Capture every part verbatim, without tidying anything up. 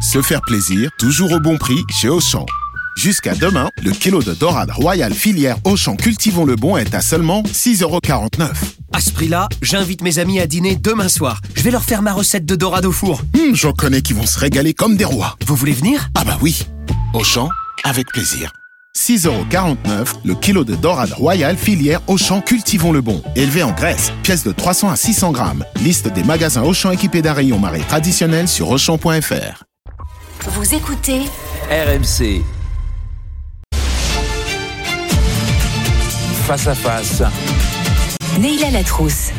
Se faire plaisir, toujours au bon prix chez Auchan. Jusqu'à demain, le kilo de dorade royale filière Auchan Cultivons le Bon est à seulement six euros quarante-neuf. À ce prix-là, j'invite mes amis à dîner demain soir. Je vais leur faire ma recette de dorade au four. Hum, j'en connais qui vont se régaler comme des rois. Vous voulez venir ? Ah bah oui. Auchan, avec plaisir. six euros quarante-neuf, le kilo de dorade royale filière Auchan Cultivons le Bon. Élevé en Grèce, pièce de trois cents à six cents grammes. Liste des magasins Auchan équipés d'un rayon marée traditionnel sur auchan point f r. Vous écoutez R M C. Face à face. Neila Latrousse.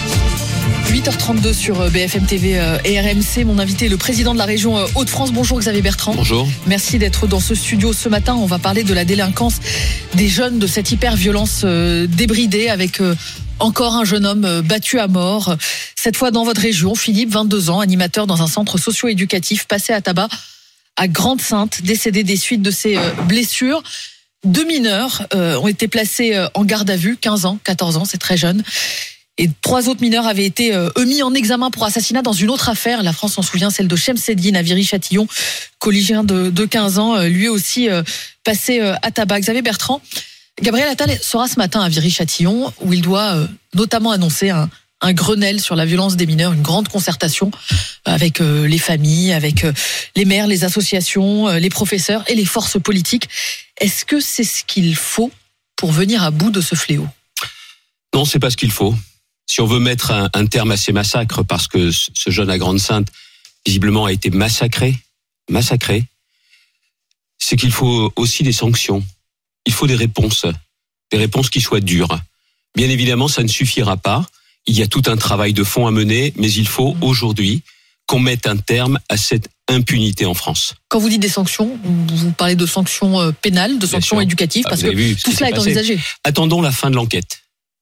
huit heures trente-deux sur B F M T V et R M C. Mon invité, le président de la région Hauts-de-France. Bonjour Xavier Bertrand. Bonjour. Merci d'être dans ce studio ce matin. On va parler de la délinquance des jeunes, de cette hyper-violence débridée avec encore un jeune homme battu à mort. Cette fois dans votre région, Philippe, vingt-deux ans, animateur dans un centre socio-éducatif, passé à tabac à Grande-Synthe, décédé des suites de ses blessures. Deux mineurs euh, ont été placés euh, en garde à vue, quinze ans, quatorze ans, c'est très jeune. Et trois autres mineurs avaient été euh, mis en examen pour assassinat dans une autre affaire. La France s'en souvient, celle de Chemseddine à Viry-Châtillon, collégien de, de quinze ans, euh, lui aussi euh, passé euh, à tabac. Xavier Bertrand, Gabriel Attal sera ce matin à Viry-Châtillon, où il doit euh, notamment annoncer un, un Grenelle sur la violence des mineurs, une grande concertation avec euh, les familles, avec euh, les maires, les associations, euh, les professeurs et les forces politiques. Est-ce que c'est ce qu'il faut pour venir à bout de ce fléau ? Non, c'est pas ce qu'il faut. Si on veut mettre un, un terme à ces massacres, parce que ce jeune à Grande-Synthe, visiblement, a été massacré, massacré, c'est qu'il faut aussi des sanctions. Il faut des réponses, des réponses qui soient dures. Bien évidemment, ça ne suffira pas. Il y a tout un travail de fond à mener, mais il faut aujourd'hui qu'on mette un terme à cette impunité en France. Quand vous dites des sanctions, vous parlez de sanctions pénales, de sanctions éducatives, parce que vu, tout cela est envisagé. Attendons la fin de l'enquête.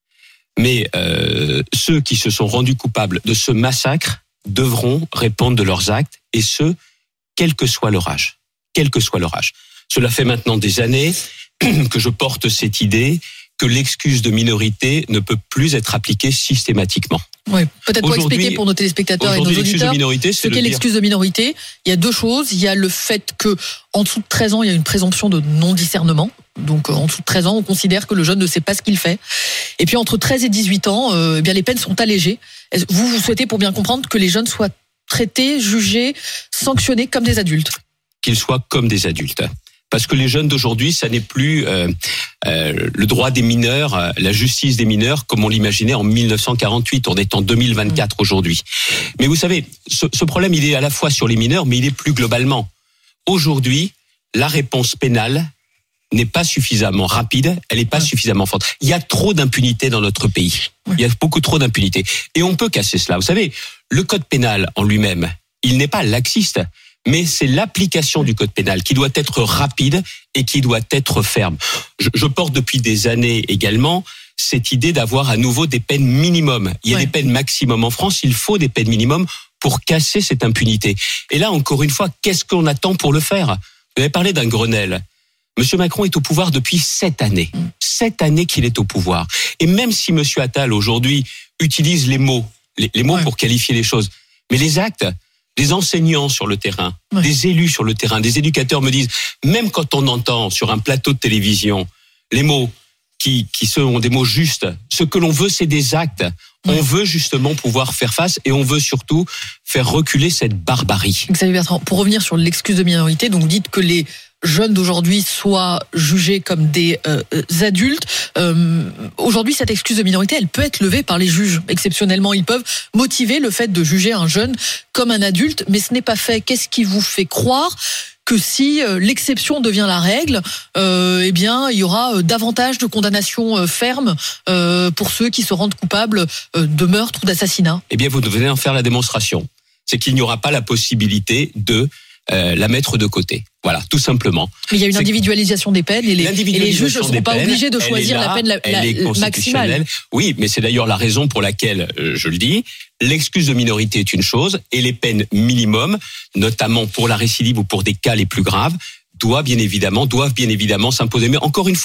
Mais euh, ceux qui se sont rendus coupables de ce massacre devront répondre de leurs actes, et ce, quel que soit leur âge. Quel que soit leur âge. Cela fait maintenant des années que je porte cette idée que l'excuse de minorité ne peut plus être appliquée systématiquement. Oui, peut-être pour expliquer pour nos téléspectateurs et nos auditeurs de minorité, ce qu'est l'excuse de minorité. Il y a deux choses. Il y a le fait que en dessous de treize ans, il y a une présomption de non-discernement. Donc en dessous de treize ans, on considère que le jeune ne sait pas ce qu'il fait. Et puis entre treize et dix-huit ans, euh, eh bien les peines sont allégées. Vous, vous souhaitez, pour bien comprendre, que les jeunes soient traités, jugés, sanctionnés comme des adultes. Qu'ils soient comme des adultes. Parce que les jeunes d'aujourd'hui, ça n'est plus euh, euh, le droit des mineurs, euh, la justice des mineurs, comme on l'imaginait en mille neuf cent quarante-huit. On est en deux mille vingt-quatre aujourd'hui. Mais vous savez, ce, ce problème, il est à la fois sur les mineurs, mais il est plus globalement. Aujourd'hui, la réponse pénale n'est pas suffisamment rapide, elle n'est pas suffisamment forte. Il y a trop d'impunité dans notre pays. Il y a beaucoup trop d'impunité. Et on peut casser cela. Vous savez, le code pénal en lui-même, il n'est pas laxiste. Mais c'est l'application du code pénal qui doit être rapide et qui doit être ferme. Je, je porte depuis des années également cette idée d'avoir à nouveau des peines minimum. Il y a ouais. des peines maximum en France, il faut des peines minimum pour casser cette impunité. Et là, encore une fois, qu'est-ce qu'on attend pour le faire ? Vous avez parlé d'un Grenelle. Monsieur Macron est au pouvoir depuis sept années. Sept années qu'il est au pouvoir. Et même si Monsieur Attal, aujourd'hui, utilise les mots, les, les mots ouais. pour qualifier les choses, mais les actes... Des enseignants sur le terrain, ouais. des élus sur le terrain, des éducateurs me disent, même quand on entend sur un plateau de télévision les mots qui, qui sont des mots justes, ce que l'on veut, c'est des actes. Ouais. On veut justement pouvoir faire face et on veut surtout faire reculer cette barbarie. Xavier Bertrand, pour revenir sur l'excuse de minorité, donc vous dites que les jeunes d'aujourd'hui soient jugés comme des euh, adultes. Euh, aujourd'hui, cette excuse de minorité, elle peut être levée par les juges. Exceptionnellement, ils peuvent motiver le fait de juger un jeune comme un adulte, mais ce n'est pas fait. Qu'est-ce qui vous fait croire que si euh, l'exception devient la règle, euh, eh bien, il y aura euh, davantage de condamnations euh, fermes euh, pour ceux qui se rendent coupables euh, de meurtre ou d'assassinat ? Eh bien, vous venez en faire la démonstration. C'est qu'il n'y aura pas la possibilité de euh, la mettre de côté. Voilà, tout simplement. Mais il y a une individualisation des peines et les, et les juges ne seront pas peines, obligés de choisir là, la peine la, la, maximale. Oui, mais c'est d'ailleurs la raison pour laquelle, euh, je le dis, l'excuse de minorité est une chose et les peines minimum, notamment pour la récidive ou pour des cas les plus graves, doivent bien évidemment, doivent bien évidemment s'imposer. Mais encore une fois,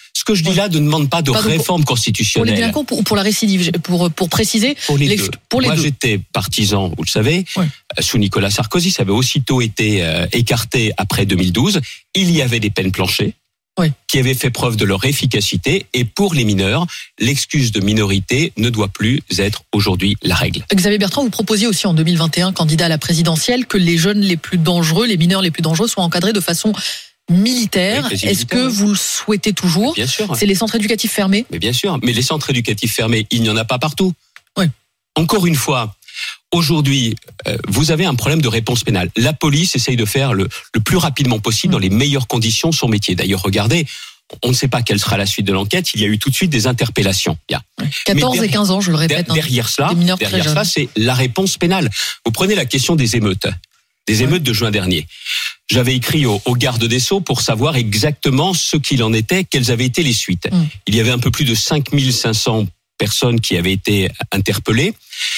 Ce que je dis là ne demande pas de Pardon, réforme pour, constitutionnelle. Pour les délinquants ou pour la récidive, pour, pour préciser. Pour les les, deux. Pour les Moi, deux. j'étais partisan, vous le savez, ouais. sous Nicolas Sarkozy, ça avait aussitôt été euh, écarté après deux mille douze. Il y avait des peines planchées. Oui. Qui avaient fait preuve de leur efficacité. Et pour les mineurs, l'excuse de minorité ne doit plus être aujourd'hui la règle. Xavier Bertrand, vous proposiez aussi en deux mille vingt et un, candidat à la présidentielle, que les jeunes les plus dangereux, les mineurs les plus dangereux soient encadrés de façon militaire. Oui, Est-ce que vous le souhaitez toujours ? Bien sûr. C'est les centres éducatifs fermés ? Mais bien sûr. Mais les centres éducatifs fermés, il n'y en a pas partout. Oui. Encore une fois, aujourd'hui, euh, vous avez un problème de réponse pénale. La police essaye de faire le, le plus rapidement possible, dans les meilleures conditions, son métier. D'ailleurs, regardez, on ne sait pas quelle sera la suite de l'enquête. Il y a eu tout de suite des interpellations. Bien. quatorze derrière, et quinze ans, je le répète. Derrière hein, cela, derrière cela, c'est la réponse pénale. Vous prenez la question des émeutes. Des émeutes de juin dernier. J'avais écrit au, au garde des Sceaux pour savoir exactement ce qu'il en était, quelles avaient été les suites. Mm. Il y avait un peu plus de cinq mille cinq cents personnes qui avaient été interpellées.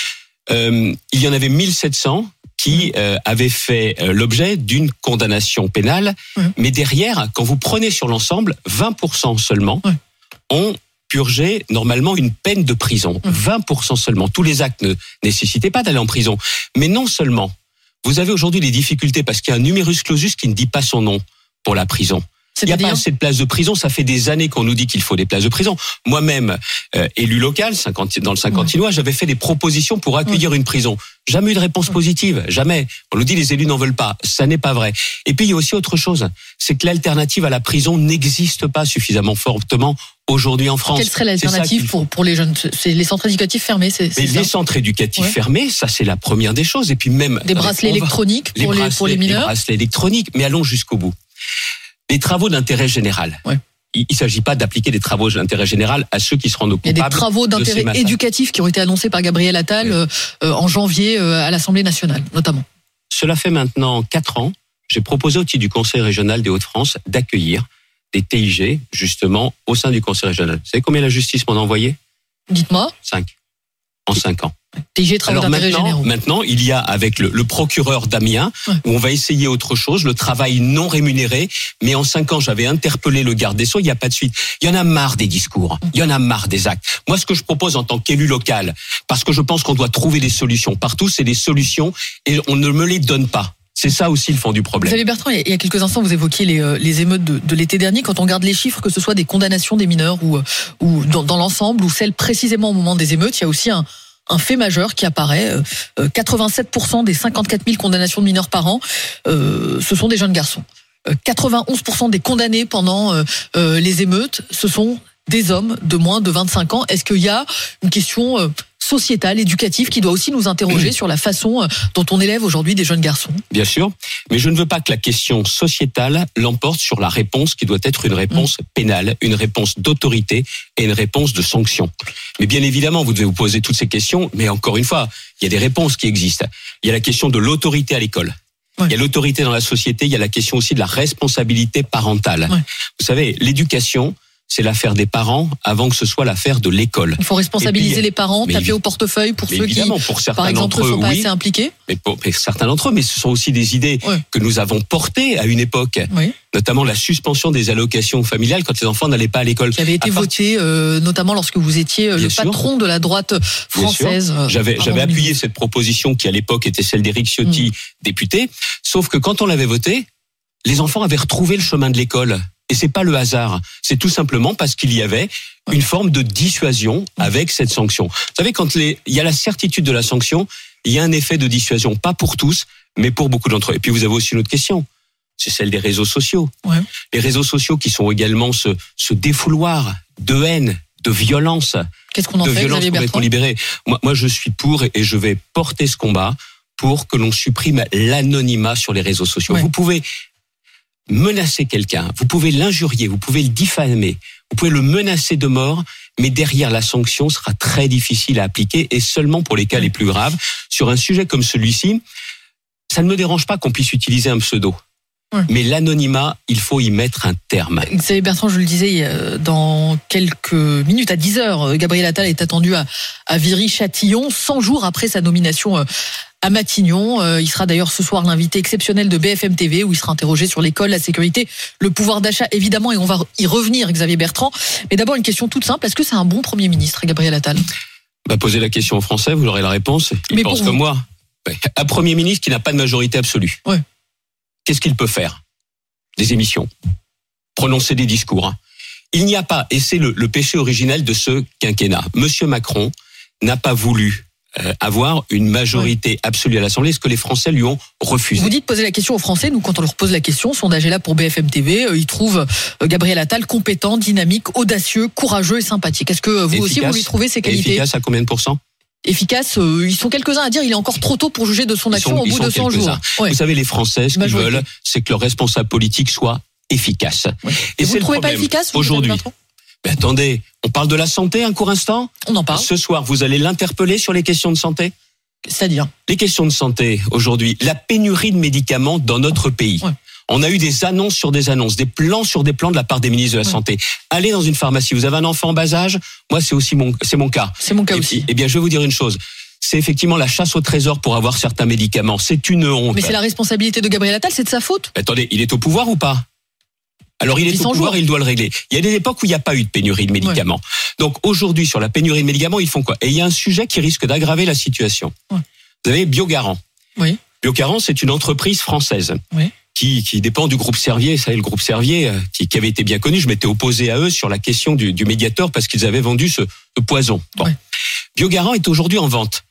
Euh, il y en avait mille sept cents qui euh, avaient fait euh, l'objet d'une condamnation pénale. Mm. Mais derrière, quand vous prenez sur l'ensemble, vingt pour cent seulement mm. ont purgé normalement une peine de prison. Mm. vingt pour cent seulement. Tous les actes ne nécessitaient pas d'aller en prison. Mais non seulement. Vous avez aujourd'hui des difficultés parce qu'il y a un numerus clausus qui ne dit pas son nom pour la prison. Il n'y a pas assez de places de prison. Ça fait des années qu'on nous dit qu'il faut des places de prison. Moi-même, euh, élu local, cinquante, dans le Saint-Quentinois, ouais. j'avais fait des propositions pour accueillir ouais. une prison. Jamais eu de réponse ouais. positive. Jamais. On nous dit les élus n'en veulent pas. Ça n'est pas vrai. Et puis il y a aussi autre chose. C'est que l'alternative à la prison n'existe pas suffisamment fortement aujourd'hui en France. Quelle serait l'alternative pour, pour les jeunes ? C'est les centres éducatifs fermés, c'est, c'est Mais ça les centres éducatifs ouais. fermés, ça c'est la première des choses. Et puis même des bracelets électroniques pour les, les pour les mineurs. Des bracelets électroniques, mais allons jusqu'au bout. Les travaux d'intérêt général. Ouais. Il ne s'agit pas d'appliquer des travaux d'intérêt général à ceux qui se rendent coupables. Il y a des travaux d'intérêt éducatif qui ont été annoncés par Gabriel Attal oui. euh, en janvier euh, à l'Assemblée nationale, notamment. Cela fait maintenant quatre ans. J'ai proposé au titre du Conseil régional des Hauts-de-France d'accueillir des T I G, justement, au sein du Conseil régional. Vous savez combien la justice m'en a envoyé ? Dites-moi. Cinq. En cinq ans. T I G, travaux Alors d'intérêt maintenant, généraux. maintenant, il y a avec le, le procureur d'Amiens, ouais. où on va essayer autre chose, le travail non rémunéré. Mais en cinq ans, j'avais interpellé le garde des Sceaux, il n'y a pas de suite. Il y en a marre des discours, il y en a marre des actes. Moi, ce que je propose en tant qu'élu local, parce que je pense qu'on doit trouver des solutions partout, c'est des solutions et on ne me les donne pas. C'est ça aussi le fond du problème. Xavier Bertrand, il y a quelques instants, vous évoquiez les, les émeutes de, de l'été dernier. Quand on regarde les chiffres, que ce soit des condamnations des mineurs ou, ou dans, dans l'ensemble, ou celles précisément au moment des émeutes, il y a aussi un, un fait majeur qui apparaît. Euh, quatre-vingt-sept pour cent des cinquante-quatre mille condamnations de mineurs par an, euh, ce sont des jeunes garçons. Euh, quatre-vingt-onze pour cent des condamnés pendant euh, euh, les émeutes, ce sont des hommes de moins de vingt-cinq ans. Est-ce qu'il y a une question euh, sociétale, éducative, qui doit aussi nous interroger mmh. sur la façon dont on élève aujourd'hui des jeunes garçons ? Bien sûr, mais je ne veux pas que la question sociétale l'emporte sur la réponse qui doit être une réponse mmh. pénale, une réponse d'autorité et une réponse de sanction. Mais bien évidemment, vous devez vous poser toutes ces questions, mais encore une fois, il y a des réponses qui existent. Il y a la question de l'autorité à l'école. Ouais. Il y a l'autorité dans la société, il y a la question aussi de la responsabilité parentale. Ouais. Vous savez, l'éducation, c'est l'affaire des parents avant que ce soit l'affaire de l'école. Il faut responsabiliser puis, les parents, taper évi- au portefeuille pour ceux qui, pour par exemple, ne sont pas oui, assez impliqués. Mais pour mais certains d'entre eux, mais ce sont aussi des idées ouais. que nous avons portées à une époque. Oui. Notamment la suspension des allocations familiales quand les enfants n'allaient pas à l'école. Qui avait été part... voté, euh, notamment lorsque vous étiez Bien le sûr. patron de la droite française. J'avais, j'avais appuyé cette proposition qui à l'époque était celle d'Éric Ciotti, mmh. député. Sauf que quand on l'avait votée, les enfants avaient retrouvé le chemin de l'école. Et c'est pas le hasard, c'est tout simplement parce qu'il y avait une forme de dissuasion avec cette sanction. Vous savez, quand les, il y a la certitude de la sanction, il y a un effet de dissuasion, pas pour tous, mais pour beaucoup d'entre eux. Et puis vous avez aussi une autre question, c'est celle des réseaux sociaux. Ouais. Les réseaux sociaux qui sont également ce, ce défouloir de haine, de violence, Qu'est-ce qu'on en de fait, violence Xavier complètement libérée. Moi, moi, je suis pour et je vais porter ce combat pour que l'on supprime l'anonymat sur les réseaux sociaux. Ouais. Vous pouvez menacer quelqu'un, vous pouvez l'injurier, vous pouvez le diffamer, vous pouvez le menacer de mort, mais derrière la sanction sera très difficile à appliquer et seulement pour les cas les plus graves. Sur un sujet comme celui-ci, ça ne me dérange pas qu'on puisse utiliser un pseudo. Ouais. Mais l'anonymat, il faut y mettre un terme. Xavier Bertrand, je le disais, dans quelques minutes, à dix heures, Gabriel Attal est attendu à, à Viry-Châtillon, cent jours après sa nomination à Matignon. Euh, il sera d'ailleurs ce soir l'invité exceptionnel de B F M T V où il sera interrogé sur l'école, la sécurité, le pouvoir d'achat évidemment, et on va y revenir, Xavier Bertrand. Mais d'abord une question toute simple, est-ce que c'est un bon Premier ministre, Gabriel Attal ? Bah, posez la question aux Français, vous aurez la réponse. Ils Mais pensent comme moi. Un Premier ministre qui n'a pas de majorité absolue. Ouais. Qu'est-ce qu'il peut faire ? Des émissions, prononcer des discours. Il n'y a pas, et c'est le, le péché originel de ce quinquennat. Monsieur Macron n'a pas voulu euh, avoir une majorité ouais. absolue à l'Assemblée, ce que les Français lui ont refusé. Vous dites poser la question aux Français, nous quand on leur pose la question, sondage est là pour B F M T V, euh, ils trouvent euh, Gabriel Attal compétent, dynamique, audacieux, courageux et sympathique. Est-ce que euh, vous efficace, aussi vous lui trouvez ces qualités ? Efficace à combien de pourcents ? Efficace, euh, ils sont quelques-uns à dire il est encore trop tôt pour juger de son action sont, au bout de cent jours. Ouais. Vous savez, les Français, ce qu'ils veulent, c'est que leur responsable politique soit efficace. Ouais. Et, et vous ne trouvez pas efficace aujourd'hui ? Mais attendez, on parle de la santé un court instant ? On en parle. Ce soir, vous allez l'interpeller sur les questions de santé ? C'est-à-dire ? Les questions de santé, aujourd'hui, la pénurie de médicaments dans notre pays. Ouais. On a eu des annonces sur des annonces, des plans sur des plans de la part des ministres de la ouais. Santé. Allez dans une pharmacie, vous avez un enfant en bas âge, moi c'est aussi mon, c'est mon cas. C'est mon cas et, aussi. Eh bien, je vais vous dire une chose. C'est effectivement la chasse au trésor pour avoir certains médicaments. C'est une honte. Mais c'est la responsabilité de Gabriel Attal, c'est de sa faute. Mais attendez, il est au pouvoir ou pas ? Alors il est au pouvoir, il doit le régler. Il y a des époques où il n'y a pas eu de pénurie de médicaments. Ouais. Donc aujourd'hui, sur la pénurie de médicaments, ils font quoi ? Et il y a un sujet qui risque d'aggraver la situation. Ouais. Vous avez Biogarant. Oui. Biogarant, c'est une entreprise française. Oui. Qui, qui dépend du groupe Servier, ça, le groupe Servier, qui, qui avait été bien connu. Je m'étais opposé à eux sur la question du, du Mediator parce qu'ils avaient vendu ce, ce poison. Bon. Ouais. Biogarant est aujourd'hui en vente.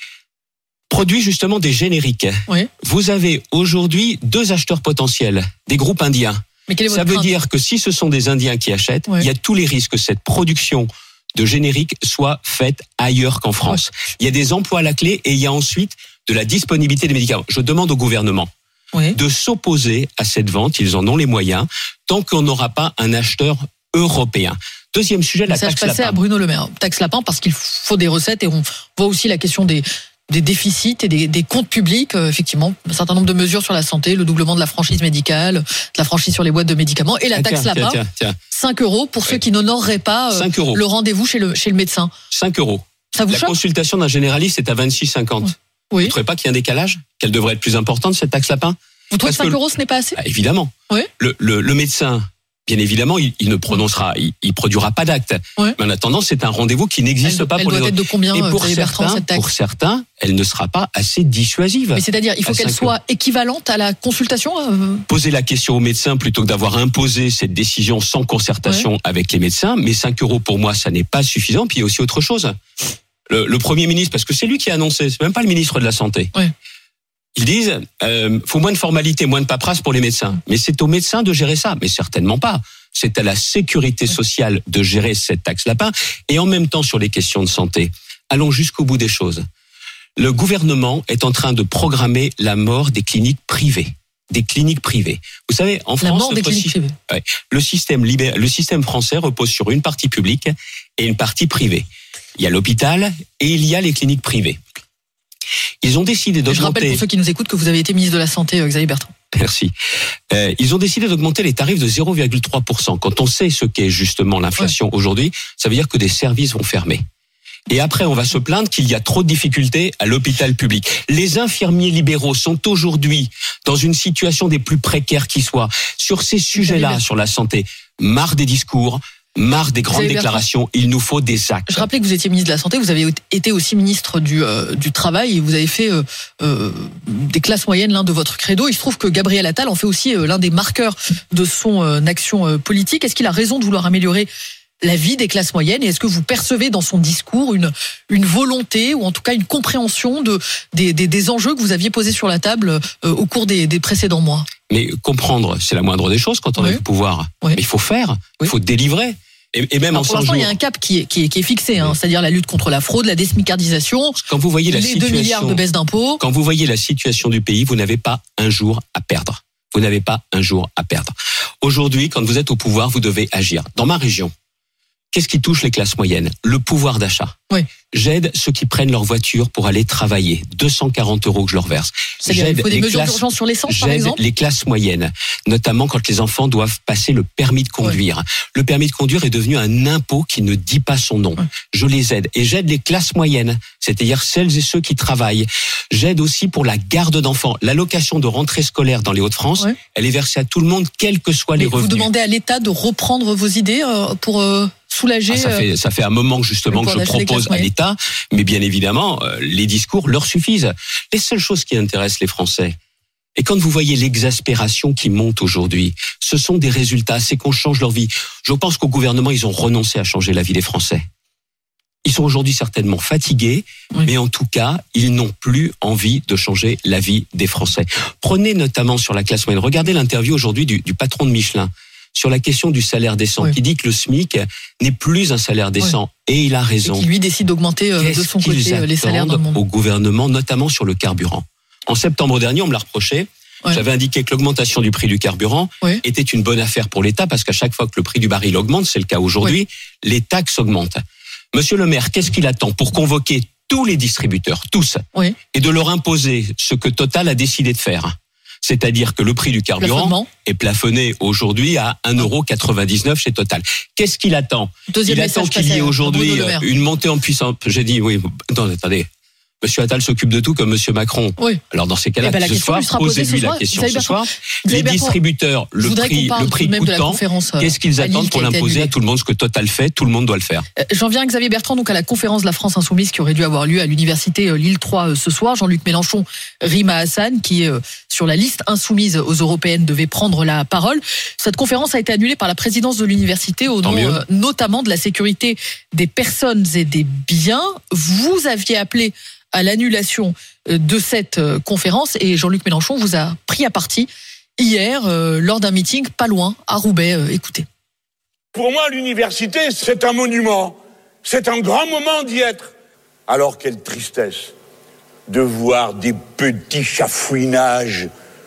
Produit justement des génériques. Oui. Vous avez aujourd'hui deux acheteurs potentiels, des groupes indiens. Mais quel est votre ça veut crainte ? dire que si ce sont des Indiens qui achètent, ouais. il y a tous les risques que cette production de génériques soit faite ailleurs qu'en France. Ouais. Il y a des emplois à la clé et il y a ensuite de la disponibilité des médicaments. Je demande au gouvernement oui. de s'opposer à cette vente, ils en ont les moyens, tant qu'on n'aura pas un acheteur européen. Deuxième sujet, la ça, taxe lapin. Ça, je passais à Bruno Le Maire. Taxe lapin parce qu'il faut des recettes et on voit aussi la question des, des déficits et des, des comptes publics. Euh, effectivement, un certain nombre de mesures sur la santé, le doublement de la franchise médicale, de la franchise sur les boîtes de médicaments et la ah, taxe tiens, lapin. Tiens, tiens, tiens. cinq euros pour ouais. ceux qui n'honoreraient pas euh, le rendez-vous chez le, chez le médecin. cinq euros. Ça vous la choque ? Consultation d'un généraliste est à vingt-six cinquante. Ouais. Oui. Vous ne trouvez pas qu'il y a un décalage ? Qu'elle devrait être plus importante, cette taxe lapin ? Vous trouvez que cinq euros, ce n'est pas assez ? Ah, évidemment. Oui. Le, le, le médecin, bien évidemment, il, il ne prononcera, il, il produira pas d'acte. Oui. Mais en attendant, c'est un rendez-vous qui n'existe elle, pas elle pour doit les être de combien, Et pour certains, Bertrand, cette taxe ? pour certains, elle ne sera pas assez dissuasive. Mais c'est-à-dire, il faut qu'elle soit euros. équivalente à la consultation euh... Posez la question aux médecins plutôt que d'avoir imposé cette décision sans concertation oui. avec les médecins. Mais cinq euros, pour moi, ça n'est pas suffisant. Puis il y a aussi autre chose. Le, le Premier ministre, parce que c'est lui qui a annoncé, c'est même pas le ministre de la Santé. Oui. Ils disent, euh, faut moins de formalités, moins de paperasse pour les médecins. Mais c'est aux médecins de gérer ça. Mais certainement pas. C'est à la sécurité sociale de gérer cette taxe lapin. Et en même temps, sur les questions de santé, allons jusqu'au bout des choses. Le gouvernement est en train de programmer la mort des cliniques privées. Des cliniques privées. Vous savez, en France, la mort des cliniques si- privées. ouais, le système libé- le système français repose sur une partie publique et une partie privée. Il y a l'hôpital et il y a les cliniques privées. Ils ont décidé d'augmenter... Je rappelle pour ceux qui nous écoutent que vous avez été ministre de la Santé, Xavier Bertrand. Merci. Euh, ils ont décidé d'augmenter les tarifs de zéro virgule trois pour cent. Quand on sait ce qu'est justement l'inflation ouais. aujourd'hui, ça veut dire que des services vont fermer. Et après, on va se plaindre qu'il y a trop de difficultés à l'hôpital public. Les infirmiers libéraux sont aujourd'hui dans une situation des plus précaires qui soient. Sur ces sujets-là, sur la santé, marre des discours, marre des grandes déclarations, il nous faut des actes. Je rappelais que vous étiez ministre de la Santé, vous avez été aussi ministre du, euh, du Travail et vous avez fait euh, euh, des classes moyennes l'un de votre credo. Il se trouve que Gabriel Attal en fait aussi euh, l'un des marqueurs de son euh, action euh, politique. Est-ce qu'il a raison de vouloir améliorer la vie des classes moyennes et est-ce que vous percevez dans son discours une, une volonté ou en tout cas une compréhension de, des, des, des enjeux que vous aviez posés sur la table euh, au cours des, des précédents mois ? Mais comprendre, c'est la moindre des choses quand on oui. a le pouvoir. Oui. Mais il faut faire, il oui. faut délivrer. Et, et même Alors en pour l'instant, il y a un cap qui est, qui est, qui est fixé, hein, c'est-à-dire la lutte contre la fraude, la désmicardisation, quand vous voyez la les situation, deux milliards de baisse d'impôts. Quand vous voyez la situation du pays, vous n'avez pas un jour à perdre. Vous n'avez pas un jour à perdre. Aujourd'hui, quand vous êtes au pouvoir, vous devez agir. Dans ma région, Qu'est-ce qui touche les classes moyennes? Le pouvoir d'achat. Oui. J'aide ceux qui prennent leur voiture pour aller travailler. deux cent quarante euros que je leur verse. C'est-à-dire, il faut des mesures d'urgence sur l'essence, par exemple? J'aide les classes moyennes, notamment quand les enfants doivent passer le permis de conduire. Oui. Le permis de conduire est devenu un impôt qui ne dit pas son nom. Oui. Je les aide. Et j'aide les classes moyennes, c'est-à-dire celles et ceux qui travaillent. J'aide aussi pour la garde d'enfants. L'allocation de rentrée scolaire dans les Hauts-de-France, oui. elle est versée à tout le monde, quels que soient les Mais revenus. Vous demandez à l'État de reprendre vos idées pour... Euh... soulager. Ah, ça fait ça fait un moment justement que je propose à l'État, mais bien évidemment euh, les discours leur suffisent. Les seules choses qui intéressent les Français, et quand vous voyez l'exaspération qui monte aujourd'hui, ce sont des résultats, c'est qu'on change leur vie. Je pense qu'au gouvernement ils ont renoncé à changer la vie des Français. Ils sont aujourd'hui certainement fatigués, oui. mais en tout cas, ils n'ont plus envie de changer la vie des Français. Prenez notamment sur la classe moyenne, regardez l'interview aujourd'hui du, du patron de Michelin. Sur la question du salaire décent, oui. qui dit que le SMIC n'est plus un salaire décent. Oui. Et il a raison. Et qui lui décide d'augmenter euh, de son côté euh, les salaires dans le monde. Au gouvernement, notamment sur le carburant. En septembre dernier, on me l'a reproché. Oui. J'avais indiqué que l'augmentation du prix du carburant oui. était une bonne affaire pour l'État parce qu'à chaque fois que le prix du baril augmente, c'est le cas aujourd'hui, oui. les taxes augmentent. Monsieur le maire, qu'est-ce qu'il attend pour convoquer tous les distributeurs, tous, oui. et de leur imposer ce que Total a décidé de faire? C'est-à-dire que le prix du carburant est plafonné aujourd'hui à un euro quatre-vingt-dix-neuf chez Total. Qu'est-ce qu'il attend? Deuxième Il attend qu'il y ait aujourd'hui une montée en puissance. J'ai dit, oui, attendez, attendez. Monsieur Attal s'occupe de tout comme Monsieur Macron. Oui. Alors dans ces cas-là, eh ben, ce soir, posez-lui la question ce soir. Les distributeurs, le prix, le prix coûtant, qu'est-ce qu'ils attendent pour l'imposer à tout le monde? Ce que Total fait, tout le monde doit le faire. J'en viens à Xavier Bertrand, donc à la conférence de la France Insoumise qui aurait dû avoir lieu à l'université Lille trois ce soir. Jean-Luc Mélenchon, Rima Hassan, qui est sur la liste insoumise aux européennes, devait prendre la parole. Cette conférence a été annulée par la présidence de l'université au nom euh, notamment de la sécurité des personnes et des biens. Vous aviez appelé à l'annulation de cette conférence et Jean-Luc Mélenchon vous a pris à partie hier euh, lors d'un meeting pas loin à Roubaix. Euh, écoutez. Pour moi, l'université, c'est un monument. C'est un grand moment d'y être. Alors, quelle tristesse de voir des petits chafouinages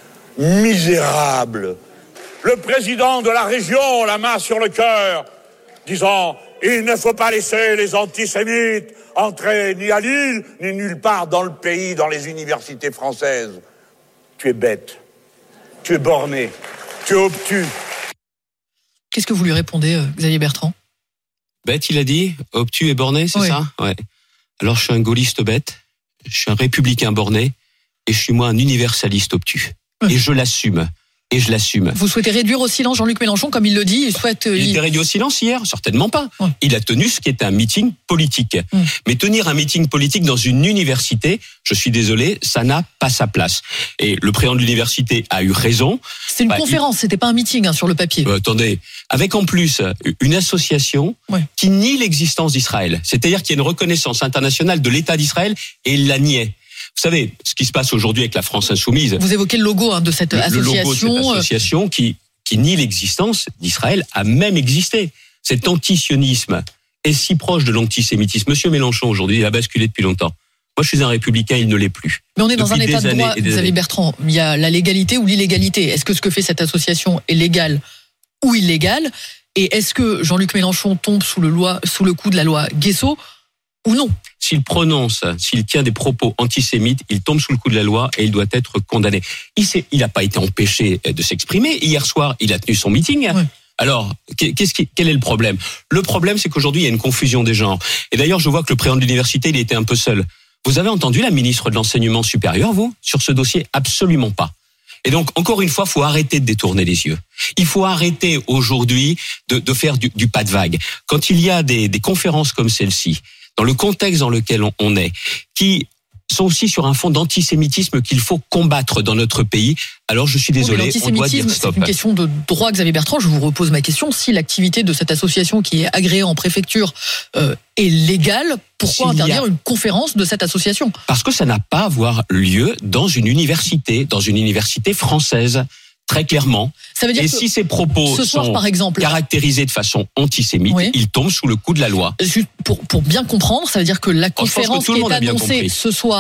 misérables. Le président de la région, la main sur le cœur, disant « Il ne faut pas laisser les antisémites entrer ni à Lille, ni nulle part dans le pays, dans les universités françaises. » Tu es bête, tu es borné, tu es obtus. Qu'est-ce que vous lui répondez, Xavier Bertrand? Bête, il a dit, obtus et borné, c'est oui. ça? Ouais. Alors je suis un gaulliste bête, je suis un républicain borné, et je suis moi un universaliste obtus. Oui. Et je l'assume. Et je l'assume. Vous souhaitez réduire au silence Jean-Luc Mélenchon, comme il le dit? Il souhaite. Il était réduit au silence hier? Certainement pas. Ouais. Il a tenu ce qui est un meeting politique. Mmh. Mais tenir un meeting politique dans une université, je suis désolé, ça n'a pas sa place. Et le président de l'université a eu raison. C'est une bah, conférence, il... c'était pas un meeting hein, sur le papier. Euh, attendez, avec en plus une association ouais. qui nie l'existence d'Israël. C'est-à-dire qu'il y a une reconnaissance internationale de l'État d'Israël et il la niait. Vous savez, ce qui se passe aujourd'hui avec la France Insoumise. Vous évoquez le logo hein, de cette le, association. Le logo de cette association qui, qui nie l'existence d'Israël a même existé. Cet antisionisme est si proche de l'antisémitisme. Monsieur Mélenchon, aujourd'hui, il a basculé depuis longtemps. Moi, je suis un républicain, il ne l'est plus. Mais on est dans depuis un état de droit, Xavier Bertrand. Il y a la légalité ou l'illégalité. Est-ce que ce que fait cette association est légal ou illégal? Et est-ce que Jean-Luc Mélenchon tombe sous le, loi, sous le coup de la loi Guesso ou non? S'il prononce, s'il tient des propos antisémites, il tombe sous le coup de la loi et il doit être condamné. Il n'a pas été empêché de s'exprimer. Hier soir, il a tenu son meeting. Oui. Alors, qu'est-ce qui, quel est le problème? Le problème, c'est qu'aujourd'hui, il y a une confusion des genres. Et d'ailleurs, je vois que le président de l'université, il était un peu seul. Vous avez entendu la ministre de l'Enseignement supérieur, vous, sur ce dossier? Absolument pas. Et donc, encore une fois, il faut arrêter de détourner les yeux. Il faut arrêter aujourd'hui de, de faire du, du pas de vague. Quand il y a des, des conférences comme celle-ci, dans le contexte dans lequel on est, qui sont aussi sur un fond d'antisémitisme qu'il faut combattre dans notre pays. Alors je suis désolé, oui, on doit dire stop. C'est une question de droit, Xavier Bertrand. Je vous repose ma question. Si l'activité de cette association qui est agréée en préfecture euh, est légale, pourquoi S'il interdire a... une conférence de cette association? Parce que ça n'a pas à avoir lieu dans une université, dans une université française. Très clairement. Ça veut dire et que si ces propos ce soir, sont par exemple, caractérisés de façon antisémite, oui. ils tombent sous le coup de la loi. Juste pour, pour bien comprendre, ça veut dire que la conférence que qui est annoncée ce soir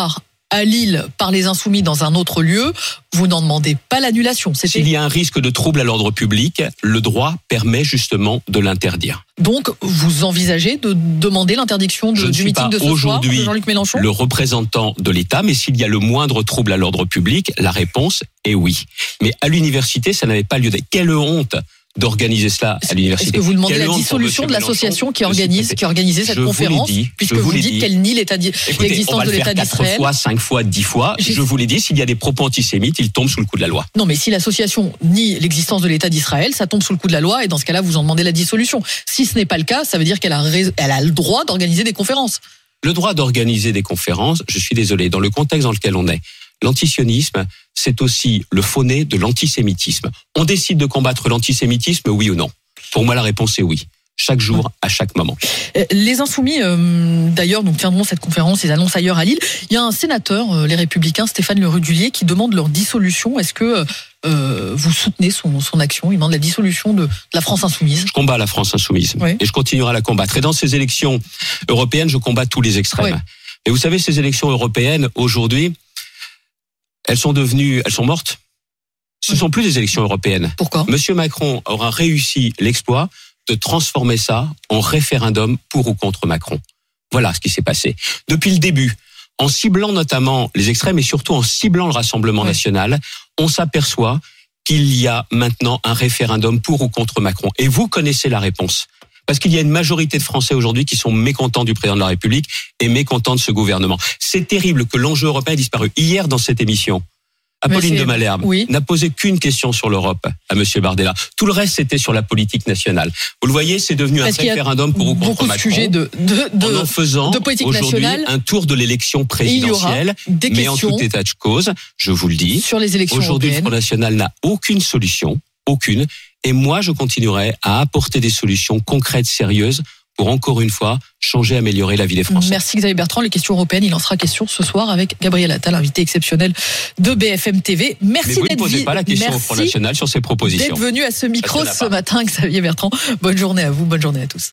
à Lille par les Insoumis dans un autre lieu, vous n'en demandez pas l'annulation. C'était... S'il y a un risque de trouble à l'ordre public, le droit permet justement de l'interdire. Donc, vous envisagez de demander l'interdiction de, du meeting de ce soir de Jean-Luc Mélenchon ? Le représentant de l'État, mais s'il y a le moindre trouble à l'ordre public, la réponse est oui. Mais à l'université, ça n'avait pas lieu d'être. Quelle honte d'organiser cela à l'université. Est-ce que vous demandez Quelle la dissolution de l'association qui organise, qui organisait cette je conférence, dit, puisque vous, vous dites dit. qu'elle nie l'état di- Écoutez, l'existence de l'État d'Israël. Quatre fois, cinq fois, dix fois. J'ai... Je vous l'ai dit, s'il y a des propos antisémites, ils tombent sous le coup de la loi. Non, mais si l'association nie l'existence de l'État d'Israël, ça tombe sous le coup de la loi, et dans ce cas-là, vous en demandez la dissolution. Si ce n'est pas le cas, ça veut dire qu'elle a, rais... Elle a le droit d'organiser des conférences. Le droit d'organiser des conférences, je suis désolé, dans le contexte dans lequel on est, l'antisionisme, c'est aussi le faux-nez de l'antisémitisme. On décide de combattre l'antisémitisme, oui ou non ? Pour moi, la réponse est oui. Chaque jour, à chaque moment. Les Insoumis, euh, d'ailleurs, donc tiendront cette conférence, ils annoncent ailleurs à Lille. Il y a un sénateur, euh, les Républicains, Stéphane Le Rudulier, qui demande leur dissolution. Est-ce que euh, vous soutenez son, son action ? Il demande la dissolution de, de la France Insoumise. Je combats la France Insoumise. Oui. Et je continuerai à la combattre. Et dans ces élections européennes, je combats tous les extrêmes. Oui. Et vous savez, ces élections européennes, aujourd'hui, elles sont devenues, elles sont mortes. Ce ne sont plus des élections européennes. Pourquoi ? Monsieur Macron aura réussi l'exploit de transformer ça en référendum pour ou contre Macron. Voilà ce qui s'est passé. Depuis le début, en ciblant notamment les extrêmes et surtout en ciblant le Rassemblement oui. national, on s'aperçoit qu'il y a maintenant un référendum pour ou contre Macron. Et vous connaissez la réponse. Parce qu'il y a une majorité de Français aujourd'hui qui sont mécontents du président de la République et mécontents de ce gouvernement. C'est terrible que l'enjeu européen ait disparu. Hier, dans cette émission, Apolline de Malherbe oui. n'a posé qu'une question sur l'Europe à Monsieur Bardella. Tout le reste, c'était sur la politique nationale. Vous le voyez, c'est devenu Parce un référendum pour ou contre beaucoup Macron. De sujets de, de, de, en en faisant de politique aujourd'hui nationale, un tour de l'élection présidentielle. Des mais en tout état de cause, je vous le dis, sur les élections aujourd'hui, européennes. le Front National n'a aucune solution, aucune. Et moi, je continuerai à apporter des solutions concrètes, sérieuses, pour encore une fois changer, améliorer la vie des Français. Merci Xavier Bertrand. Les questions européennes, il en sera question ce soir avec Gabriel Attal, invité exceptionnel de B F M T V. Merci Mais vous d'être ne posez vi- pas la question Merci au Front National sur ces propositions. d'être venu à ce micro ce matin, Xavier Bertrand. Bonne journée à vous, bonne journée à tous.